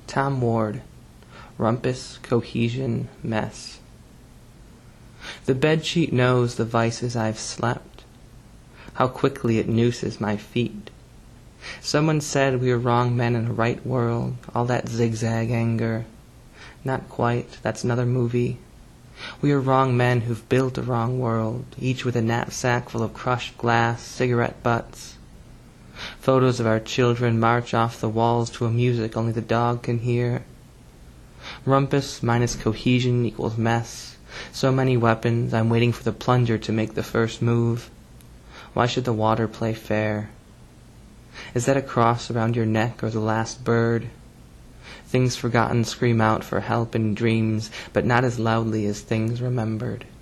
Tom Ward, Rumpus, Cohesion, Mess. The bedsheet knows the vices I've slept, how quickly it nooses my feet. Someone said we were wrong men in a right world, all that zigzag anger. Not quite, that's another movie. We are wrong men who've built a wrong world, each with a knapsack full of crushed glass, cigarette butts. Photos of our children march off the walls to a music only the dog can hear. Rumpus minus cohesion equals mess. So many weapons, I'm waiting for the plunger to make the first move. Why should the water play fair? Is that a cross around your neck or the last bird? Things forgotten scream out for help in dreams, but not as loudly as things remembered.